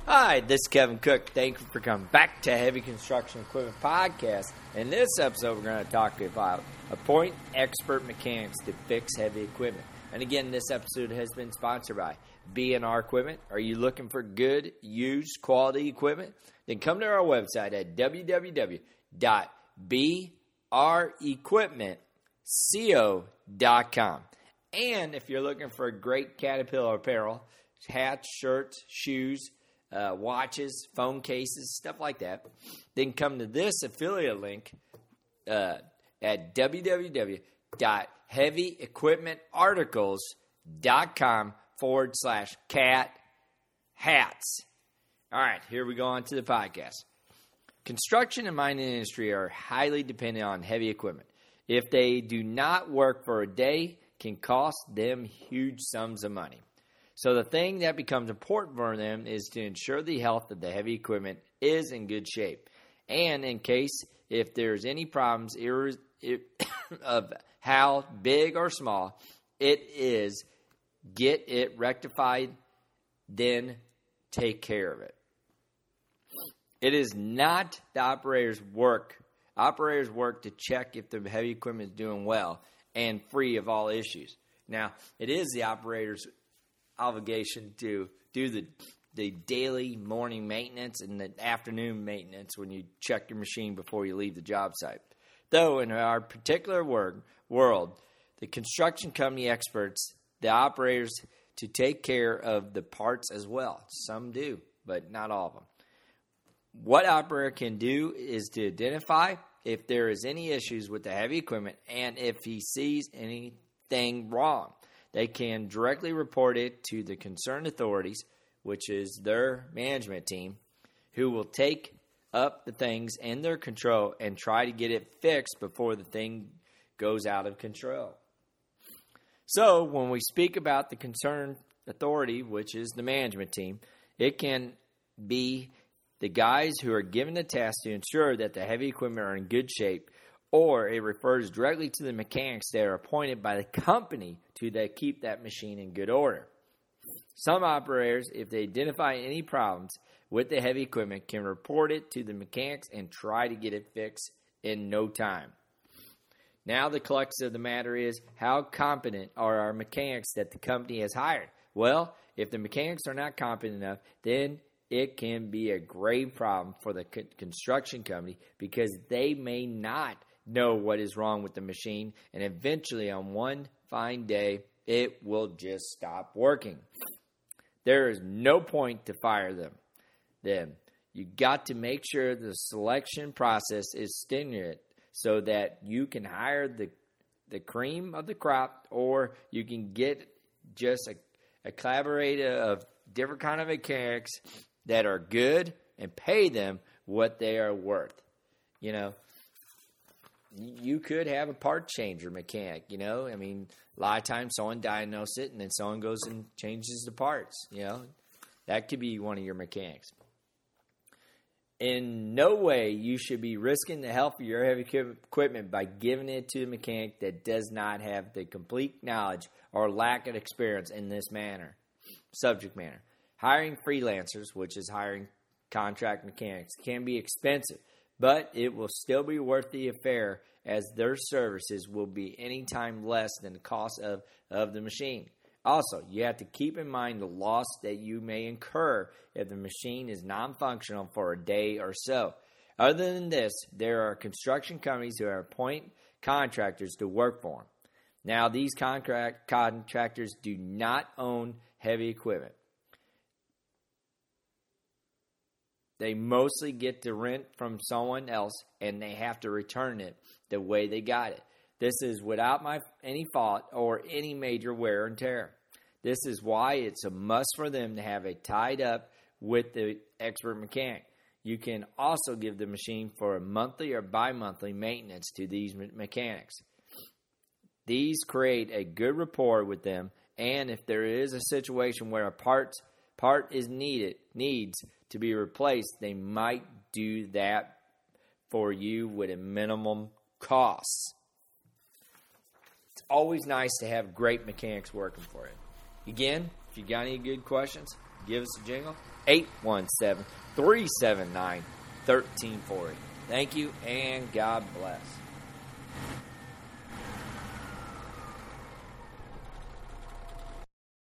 Hi, this is Kevin Cook. Thank you for coming back to Heavy Construction Equipment Podcast. In this episode, we're going to talk about appoint expert mechanics to fix heavy equipment. And again, this episode has been sponsored by B&R Equipment. Are you looking for good, used, quality equipment? Then come to our website at www.brequipmentco.com. And if you're looking for great Caterpillar apparel, hats, shirts, shoes, watches, phone cases, stuff like that, then come to this affiliate link at www.heavyequipmentarticles.com/cat hats. All right, here we go on to the podcast. Construction and mining industry are highly dependent on heavy equipment. If they do not work for a day, can cost them huge sums of money. So the thing that becomes important for them is to ensure the health of the heavy equipment is in good shape. And in case if there's any problems of how big or small it is, get it rectified, then take care of it. It is not the operator's work. Operators work to check if the heavy equipment is doing well and free of all issues. Now, it is the operator's obligation to do the daily morning maintenance and the afternoon maintenance when you check your machine before you leave the job site. Though in our particular world, the construction company experts, the operators to take care of the parts as well. Some do, but not all of them. What operator can do is to identify if there is any issues with the heavy equipment and if he sees anything wrong. They can directly report it to the concerned authorities, which is their management team, who will take up the things in their control and try to get it fixed before the thing goes out of control. So when we speak about the concerned authority, which is the management team, it can be the guys who are given the task to ensure that the heavy equipment are in good shape, or it refers directly to the mechanics that are appointed by the company to keep that machine in good order. Some operators, if they identify any problems with the heavy equipment, can report it to the mechanics and try to get it fixed in no time. Now the crux of the matter is, how competent are our mechanics that the company has hired? Well, if the mechanics are not competent enough, then it can be a grave problem for the construction company because they may not know what is wrong with the machine, and eventually on one fine day, it will just stop working. There is no point to fire them. Then you got to make sure the selection process is stringent so that you can hire the cream of the crop, or you can get just a collaborator of different kind of mechanics that are good and pay them what they are worth. You know, you could have a part changer mechanic, you know. I mean, a lot of times someone diagnoses it and then someone goes and changes the parts, you know. That could be one of your mechanics. In no way you should be risking the health of your heavy equipment by giving it to a mechanic that does not have the complete knowledge or lack of experience in this subject matter. Hiring freelancers, which is hiring contract mechanics, can be expensive, but it will still be worth the affair as their services will be any time less than the cost of the machine. Also, you have to keep in mind the loss that you may incur if the machine is non-functional for a day or so. Other than this, there are construction companies who appoint contractors to work for them. Now, these contractors do not own heavy equipment. They mostly get the rent from someone else, and they have to return it the way they got it. This is without any fault or any major wear and tear. This is why it's a must for them to have it tied up with the expert mechanic. You can also give the machine for a monthly or bi-monthly maintenance to these mechanics. These create a good rapport with them, and if there is a situation where a part needs to be replaced, they might do that for you with a minimum cost. It's always nice to have great mechanics working for you. Again, If you got any good questions, give us a jingle. 817-379-1340. Thank you, and God bless.